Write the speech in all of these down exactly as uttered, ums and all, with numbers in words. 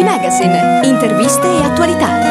Magazine, interviste e attualità.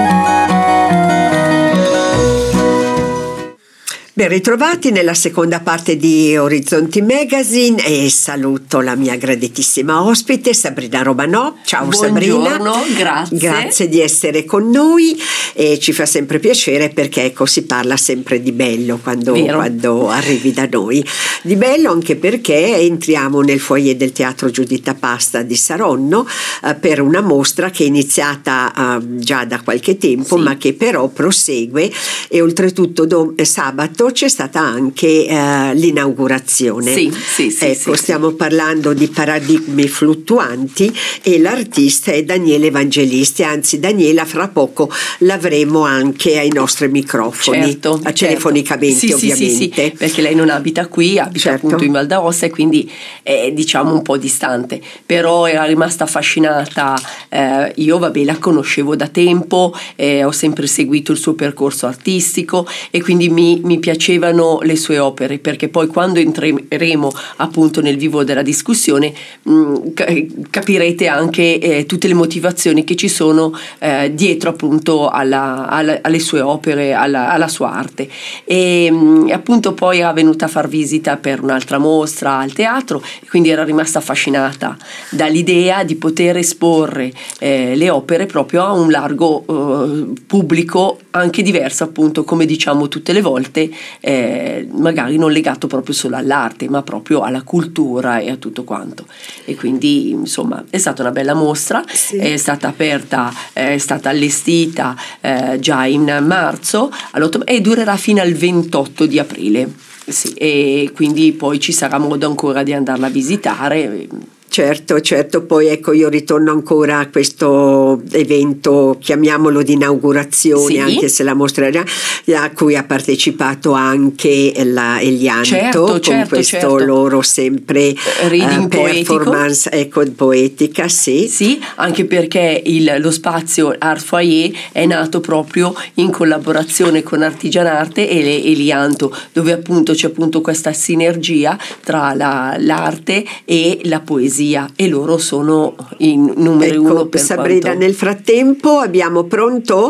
Ben ritrovati nella seconda parte di Orizzonti Magazine e saluto la mia graditissima ospite Sabrina Romanò. Ciao. Buongiorno, Sabrina. grazie. Grazie di essere con noi e ci fa sempre piacere perché ecco si parla sempre di bello quando, quando arrivi da noi. Di bello anche perché entriamo nel foyer del Teatro Giuditta Pasta di Saronno eh, per una mostra che è iniziata eh, già da qualche tempo, sì, ma che però prosegue e oltretutto do, eh, sabato c'è stata anche eh, l'inaugurazione. Sì, sì, sì, ecco, sì, stiamo sì. parlando di Paradigmi Fluttuanti e l'artista è Daniele Evangelisti, anzi Daniela fra poco l'avremo anche ai nostri microfoni, certo, a telefonicamente certo. Sì, ovviamente. sì, sì, sì, perché lei non abita qui, abita certo. appunto in Val d'Aosta e quindi è diciamo un po' distante, però era rimasta affascinata. Eh, io vabbè la conoscevo da tempo, eh, ho sempre seguito il suo percorso artistico e quindi mi, mi piaceva piacevano le sue opere, perché poi quando entreremo appunto nel vivo della discussione mh, capirete anche eh, tutte le motivazioni che ci sono eh, dietro appunto alla, alla, alle sue opere, alla, alla sua arte. E mh, appunto poi era venuta a far visita per un'altra mostra al teatro e quindi era rimasta affascinata dall'idea di poter esporre eh, le opere proprio a un largo eh, pubblico, anche diverso appunto, come diciamo tutte le volte, Eh, magari non legato proprio solo all'arte ma proprio alla cultura e a tutto quanto, e quindi insomma è stata una bella mostra, sì. È stata aperta, è stata allestita eh, già in marzo e durerà fino al ventotto di aprile, sì, e quindi poi ci sarà modo ancora di andarla a visitare. Certo, certo, poi ecco io ritorno ancora a questo evento, chiamiamolo di inaugurazione, sì, anche se la mostra era, a cui ha partecipato anche la Elianto, certo, con certo, questo certo. loro sempre reading uh, performance ecco, poetica, sì. Sì, anche perché il, lo spazio Art Foyer è nato proprio in collaborazione con Artigianarte e le Elianto, dove appunto c'è appunto questa sinergia tra la, l'arte e la poesia, e loro sono i numeri ecco, uno per Sabrina, quanto... nel frattempo abbiamo pronto?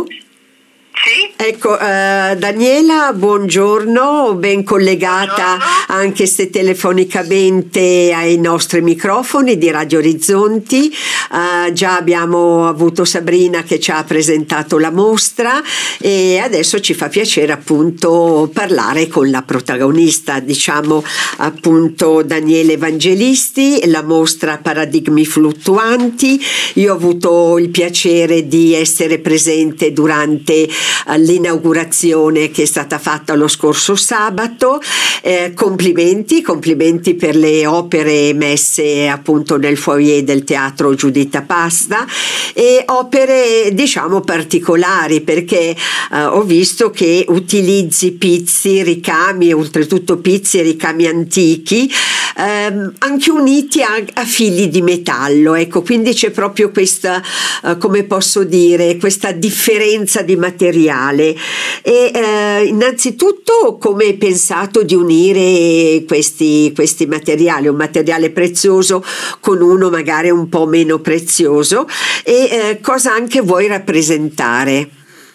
Sì. Ecco, uh, Daniela, buongiorno, ben collegata buongiorno. Anche se telefonicamente ai nostri microfoni di Radio Orizzonti. Uh, già abbiamo avuto Sabrina che ci ha presentato la mostra e adesso ci fa piacere appunto parlare con la protagonista, diciamo appunto Daniele Evangelisti, la mostra Paradigmi Fluttuanti. Io ho avuto il piacere di essere presente durante l'inaugurazione che è stata fatta lo scorso sabato. Eh, complimenti, complimenti per le opere messe appunto nel foyer del Teatro Giuditta Pasta, e opere diciamo particolari perché eh, ho visto che utilizzi pizzi, ricami, oltretutto pizzi e ricami antichi, ehm, anche uniti a, a fili di metallo, ecco, quindi c'è proprio questa eh, come posso dire, questa differenza di materiale. E eh, innanzitutto come hai pensato di unire questi, questi materiali, un materiale prezioso con uno magari un po' meno prezioso, e eh, cosa anche vuoi rappresentare?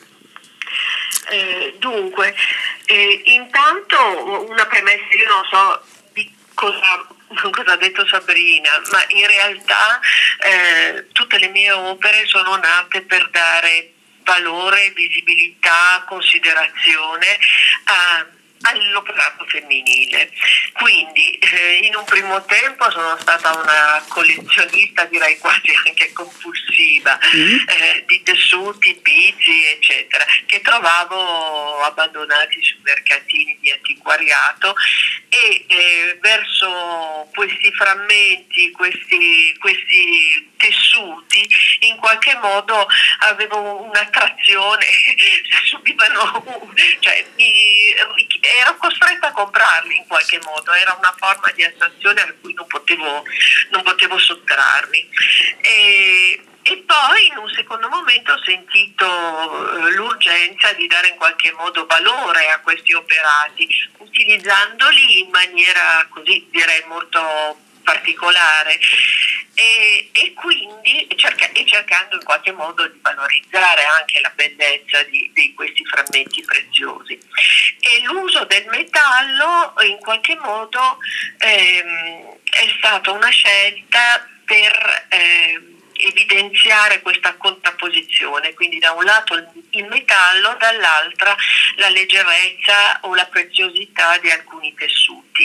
Eh, dunque, eh, intanto una premessa, io non so di cosa, cosa ha detto Sabrina, ma in realtà eh, tutte le mie opere sono nate per dare valore, visibilità, considerazione a all'operato femminile. Quindi eh, in un primo tempo sono stata una collezionista, direi quasi anche compulsiva, mm. eh, di tessuti, pizzi eccetera, che trovavo abbandonati sui mercatini di antiquariato, e eh, verso questi frammenti, questi, questi tessuti in qualche modo avevo un'attrazione, subivano, cioè mi ero costretta a comprarli in qualche modo, era una forma di attrazione a cui non potevo, non potevo sottrarmi. E, e poi in un secondo momento ho sentito l'urgenza di dare in qualche modo valore a questi operati, utilizzandoli in maniera così direi molto particolare e, e quindi cerca, e cercando in qualche modo di valorizzare anche la bellezza di, di questi frammenti preziosi. E l'uso del metallo in qualche modo ehm, è stata una scelta per ehm, evidenziare questa contrapposizione, quindi da un lato il metallo, dall'altra la leggerezza o la preziosità di alcuni tessuti.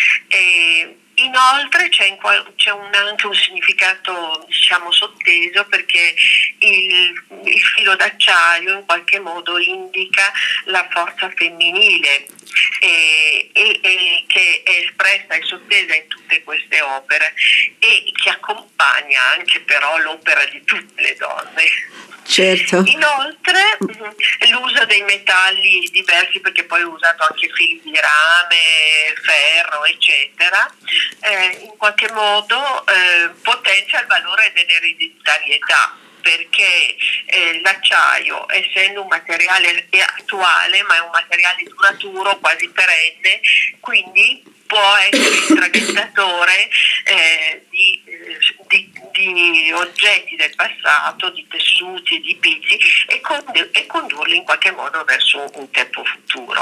E inoltre c'è, in qual- c'è un, anche un significato, diciamo, sotteso, perché il, il filo d'acciaio in qualche modo indica la forza femminile e, e, e che è espressa e sottesa in tutte queste opere e che accompagna anche però l'opera di tutte le donne. Certo. Inoltre l'uso dei metalli diversi, perché poi ho usato anche fili di rame, ferro, eccetera, eh, in qualche modo eh, potenzia il valore dell'ereditarietà, perché eh, l'acciaio, essendo un materiale attuale, ma è un materiale duraturo, quasi perenne, quindi può essere il traghettatore eh, di, eh, di, di oggetti del passato, di tessuti, di pizzi e, cond- e condurli in qualche modo verso un tempo futuro.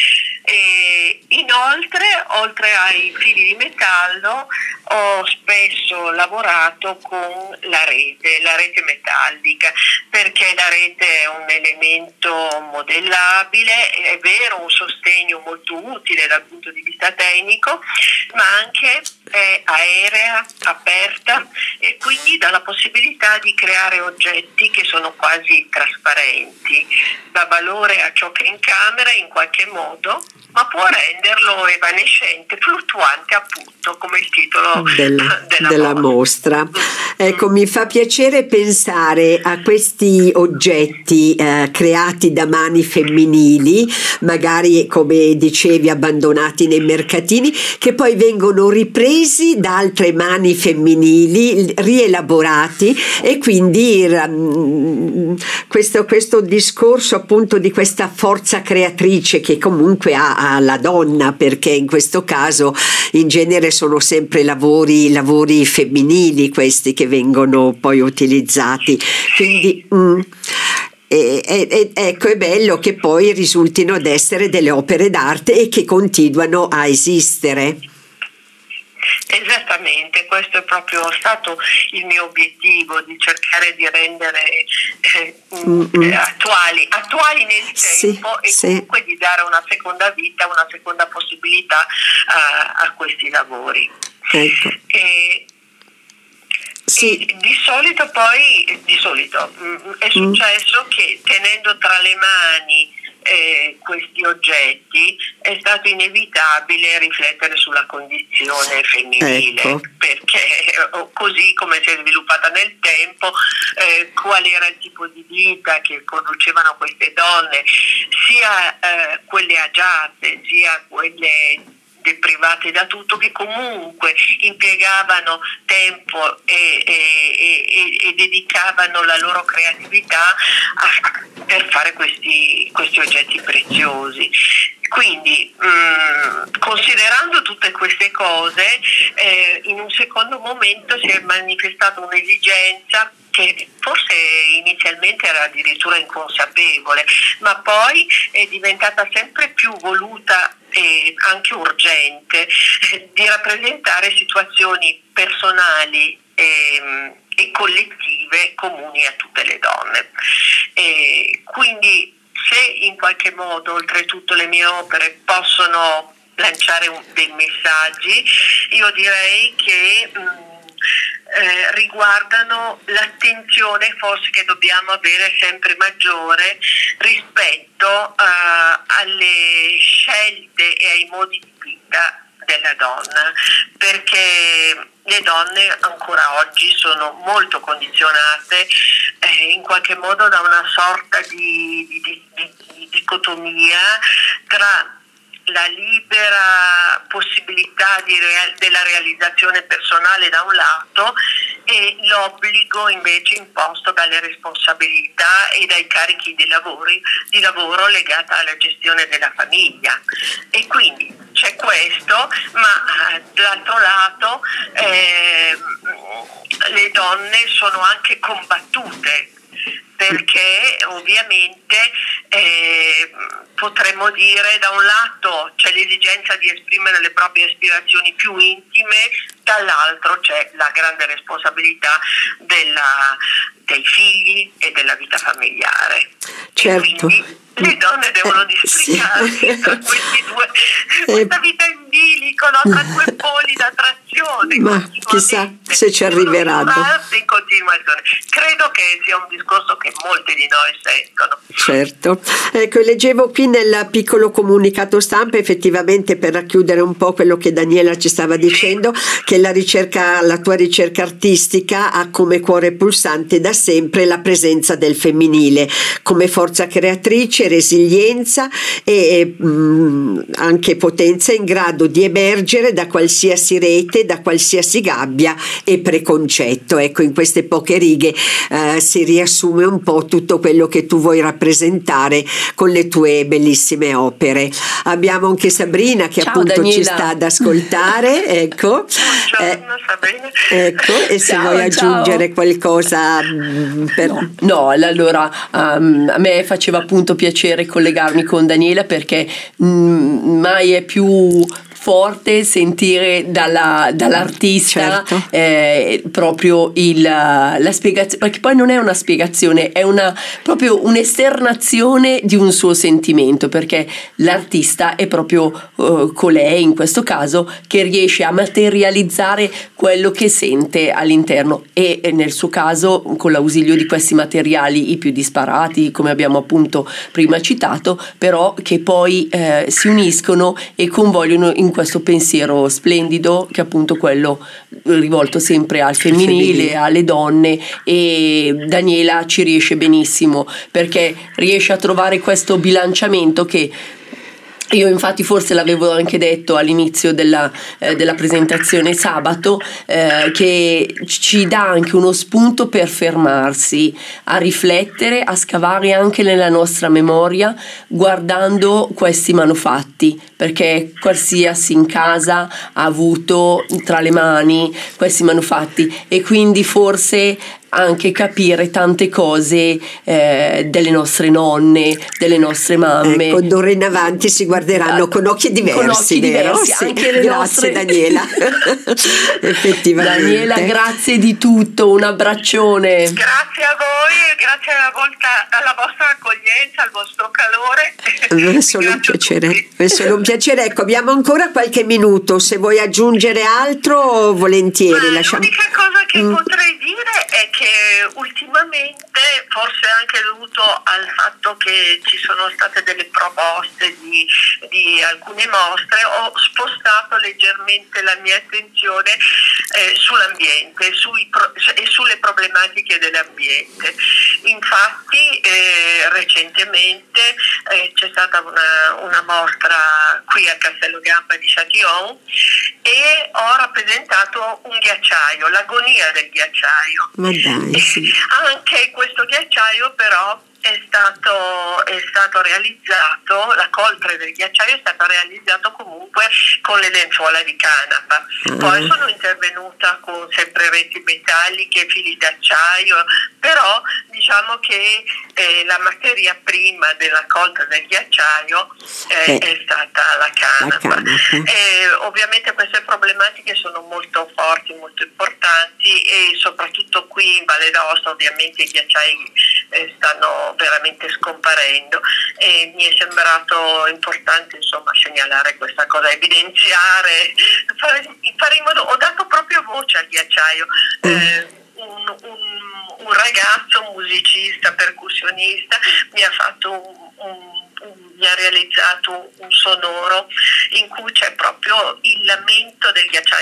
E inoltre, oltre ai fili di metallo, ho spesso lavorato con la rete, la rete metallica, perché la rete è un elemento modellabile, è vero, un sostegno molto utile dal punto di vista tecnico, ma anche è aerea, aperta e quindi dà la possibilità di creare oggetti che sono quasi trasparenti, dà valore a ciò che è in camera in qualche modo, ma può renderlo evanescente, fluttuante, appunto, come il titolo della, della, della mostra. Ecco, mi fa piacere pensare a questi oggetti eh, creati da mani femminili, magari come dicevi abbandonati nei mercatini, che poi vengono ripresi da altre mani femminili, rielaborati, e quindi um, questo, questo discorso appunto di questa forza creatrice che comunque ha, ha la donna, perché in questo caso in genere sono sempre lavori, lavori femminili questi che vengono poi utilizzati, quindi mm, e, e, ecco, è bello che poi risultino ad essere delle opere d'arte e che continuano a esistere. Esattamente, questo è proprio stato il mio obiettivo, di cercare di rendere eh, eh, attuali, attuali nel tempo, sì, e comunque sì, di dare una seconda vita, una seconda possibilità a, a questi lavori. Ecco. E, Sì. E di solito poi, di solito mh, è successo mm. che tenendo tra le mani eh, questi oggetti è stato inevitabile riflettere sulla condizione femminile, ecco, perché così come si è sviluppata nel tempo, eh, qual era il tipo di vita che conducevano queste donne, sia eh, quelle agiate, sia quelle deprivate da tutto, che comunque impiegavano tempo e, e, e, e dedicavano la loro creatività a, per fare questi, questi oggetti preziosi. Quindi mh, considerando tutte queste cose, eh, in un secondo momento si è manifestata un'esigenza che forse inizialmente era addirittura inconsapevole, ma poi è diventata sempre più voluta e anche urgente, eh, di rappresentare situazioni personali e, e collettive comuni a tutte le donne. E quindi, se in qualche modo oltretutto le mie opere possono lanciare un, dei messaggi, io direi che mh, eh, riguardano l'attenzione forse che dobbiamo avere sempre maggiore rispetto uh, alle scelte e ai modi di vita della donna, perché le donne ancora oggi sono molto condizionate eh, in qualche modo da una sorta di, di, di, di dicotomia tra la libera possibilità di real- della realizzazione personale da un lato e l'obbligo invece imposto dalle responsabilità e dai carichi di, lavori, di lavoro legata alla gestione della famiglia. E quindi c'è questo, ma eh, dall'altro lato eh, le donne sono anche combattute, perché ovviamente eh, potremmo dire da un lato c'è l'esigenza di esprimere le proprie aspirazioni più intime, dall'altro c'è la grande responsabilità della, dei figli e della vita familiare. Certo. E quindi le donne devono districarsi sì. tra questi due, questa vita in bilico, no? Tra due poli d'attrazione. Ma chissà se ci arriveranno. In continuazione. Credo che sia un discorso che molti di noi sentono. Certo. Ecco, leggevo qui nel piccolo comunicato stampa, effettivamente, per racchiudere un po' quello che Daniela ci stava dicendo, sì. che la ricerca, la tua ricerca artistica ha come cuore pulsante da sempre la presenza del femminile come forza creatrice, resilienza e mh, anche potenza in grado di emergere da qualsiasi rete, da qualsiasi gabbia e preconcetto. Ecco, in queste poche righe eh, si riassume un po' tutto quello che tu vuoi rappresentare con le tue bellissime opere. Abbiamo anche Sabrina che Ciao, appunto Daniela. ci sta ad ascoltare, ecco. Buongiorno, eh, Sabrina. ecco, e se Ciao, vuoi aggiungere ciao. qualcosa mh, per... No, no, allora um, a me faceva appunto piacere collegarmi con Daniela perché mh, mai è più forte sentire dalla, dall'artista certo. eh, proprio il, la spiegazione, perché poi non è una spiegazione, è una proprio un'esternazione di un suo sentimento, perché l'artista è proprio uh, colei in questo caso che riesce a materializzare quello che sente all'interno e, e nel suo caso con l'ausilio di questi materiali i più disparati, come abbiamo appunto prima citato, però che poi eh, si uniscono e convogliono in questo pensiero splendido che è appunto quello rivolto sempre al femminile, alle donne, e Daniela ci riesce benissimo perché riesce a trovare questo bilanciamento che io infatti forse l'avevo anche detto all'inizio della, eh, della presentazione sabato, eh, che ci dà anche uno spunto per fermarsi, a riflettere, a scavare anche nella nostra memoria guardando questi manufatti, perché qualsiasi in casa ha avuto tra le mani questi manufatti e quindi forse anche capire tante cose eh, delle nostre nonne, delle nostre mamme. Ecco, d'ora in avanti si guarderanno con occhi diversi, con occhi vero? diversi Sì. anche le grazie nostre... Daniela. Effettivamente. Daniela, grazie di tutto, un abbraccione. Grazie a voi e grazie alla, volta, alla vostra accoglienza, al vostro calore. È solo un piacere, è solo un piacere. Ecco, abbiamo ancora qualche minuto, se vuoi aggiungere altro volentieri. Ma lasciamo... l'unica cosa che mm. potrei dire è che ultimamente, forse anche dovuto al fatto che ci sono state delle proposte di, di alcune mostre, ho spostato leggermente la mia attenzione eh, sull'ambiente sui pro- e sulle problematiche dell'ambiente. Infatti eh, recentemente eh, c'è stata una, una mostra qui a Castello Gamba di Châtillon e ho rappresentato un ghiacciaio, l'agonia del ghiacciaio. Ma dai, sì. Anche questo ghiacciaio però è stato, è stato realizzato, la coltre del ghiacciaio è stato realizzato comunque con le lenzuola di canapa. Uh-huh. Poi sono intervenuta con sempre reti metalliche, fili d'acciaio, però diciamo che eh, la materia prima della coltre del ghiacciaio eh, eh, è stata la canapa. La canapa. Eh, ovviamente queste problematiche sono molto forti, molto importanti e soprattutto qui in Valle d'Aosta ovviamente i ghiacciai eh, stanno veramente scomparendo e mi è sembrato importante insomma segnalare questa cosa, evidenziare, fare, fare in modo, ho dato proprio voce al ghiacciaio. eh, un, un, un ragazzo, un musicista, percussionista mi ha fatto un, un mi ha realizzato un sonoro in cui c'è proprio il lamento del ghiacciaio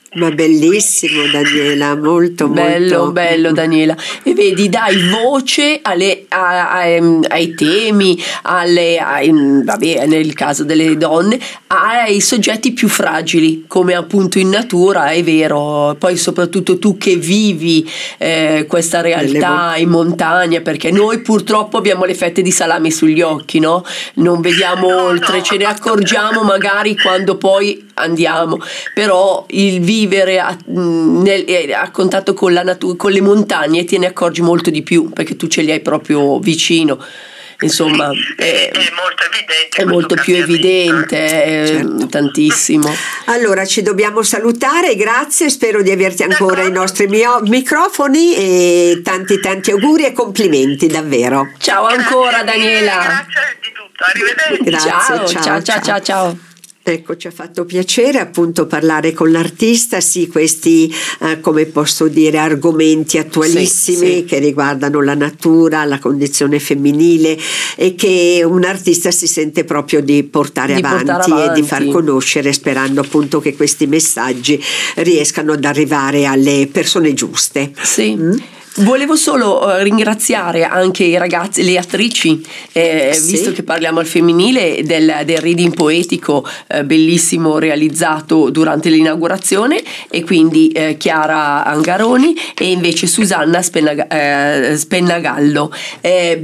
Ma bellissimo Daniela, molto bello, molto bello Daniela. E vedi, dai voce alle, a, a, ai temi, alle, ai, vabbè, nel caso delle donne, ai soggetti più fragili, come appunto in natura, è vero. Poi soprattutto tu che vivi eh, questa realtà in montagna, perché noi purtroppo abbiamo le fette di salame sugli occhi, no? Non vediamo No, oltre, no. ce ne accorgiamo magari quando poi andiamo, però il vivere a, nel, a contatto con la natura, con le montagne, te ne accorgi molto di più perché tu ce li hai proprio vicino. Insomma, è, è, è molto evidente, è molto più evidente, eh, Certo. tantissimo. Allora ci dobbiamo salutare, grazie, spero di averti ancora ai nostri mio- microfoni e tanti tanti auguri e complimenti davvero. Ciao ancora Daniela. Grazie di tutto, arrivederci. Grazie, ciao, ciao, ciao, ciao, ciao, ciao. Ecco, ci ha fatto piacere appunto parlare con l'artista, sì, questi eh, come posso dire argomenti attualissimi Sì, sì. che riguardano la natura, la condizione femminile e che un artista si sente proprio di portare, Di avanti, portare e avanti. di far conoscere, sperando appunto che questi messaggi riescano ad arrivare alle persone giuste. Sì. Mm? Volevo solo eh, ringraziare anche i ragazzi, le attrici, eh, Sì. visto che parliamo al femminile, del, del reading poetico eh, bellissimo realizzato durante l'inaugurazione, e quindi eh, Chiara Angaroni e invece Susanna Spennaga- eh, Spennagallo. Eh,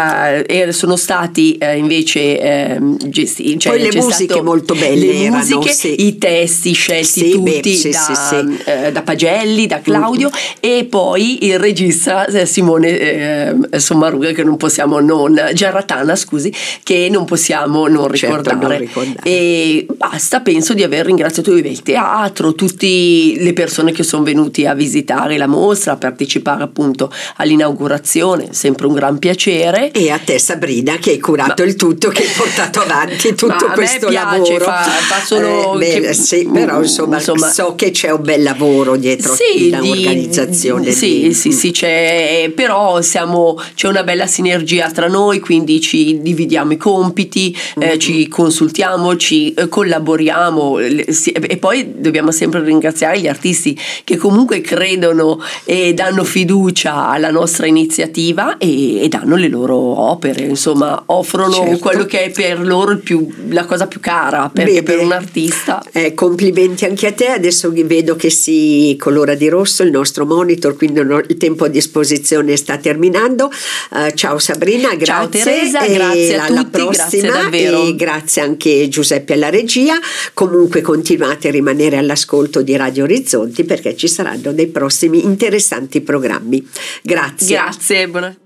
eh, sono stati eh, invece eh, gesti- cioè, Poi le c'è musiche stato- molto belle le erano, musiche, sì. i testi scelti Sì, tutti beh, sì, da, sì, sì. eh, da Pagelli, da Claudio, e poi il regista eh, Simone eh, Sommaruga, che non possiamo non Giarratana scusi che non possiamo non Certo, ricordare. non ricordare. E basta, penso di aver ringraziato il teatro, tutte le persone che sono venuti a visitare la mostra, a partecipare appunto all'inaugurazione, sempre un gran piacere. E a te Sabrina che hai curato Ma- il tutto, che hai portato avanti tutto Ma a me questo piace, lavoro. fa- fa solo Eh, beh, che- sì, però insomma, insomma- so che c'è un bel lavoro dietro Sì, la di- organizzazione. sì, di- sì, sì, c'è, però siamo, c'è una bella sinergia tra noi, quindi ci dividiamo i compiti, eh, Mm-hmm. ci consultiamo, ci eh, collaboriamo, le- sì, e poi dobbiamo sempre ringraziare gli artisti che comunque credono e danno fiducia alla nostra iniziativa e, e danno le loro opere, insomma offrono Certo. quello che è per loro il più, la cosa più cara, perché Bene. per un artista. Eh, complimenti anche a te, adesso vedo che si colora di rosso il nostro monitor, quindi no- il tempo a disposizione sta terminando. Eh, ciao Sabrina, grazie. Ciao Teresa, e grazie a alla tutti, grazie prossima, davvero. e grazie anche Giuseppe alla regia. Comunque continuate a rimanere all'ascolto di Radio Orizzonti perché ci saranno dei prossimi interessanti programmi. Grazie. Grazie, buona.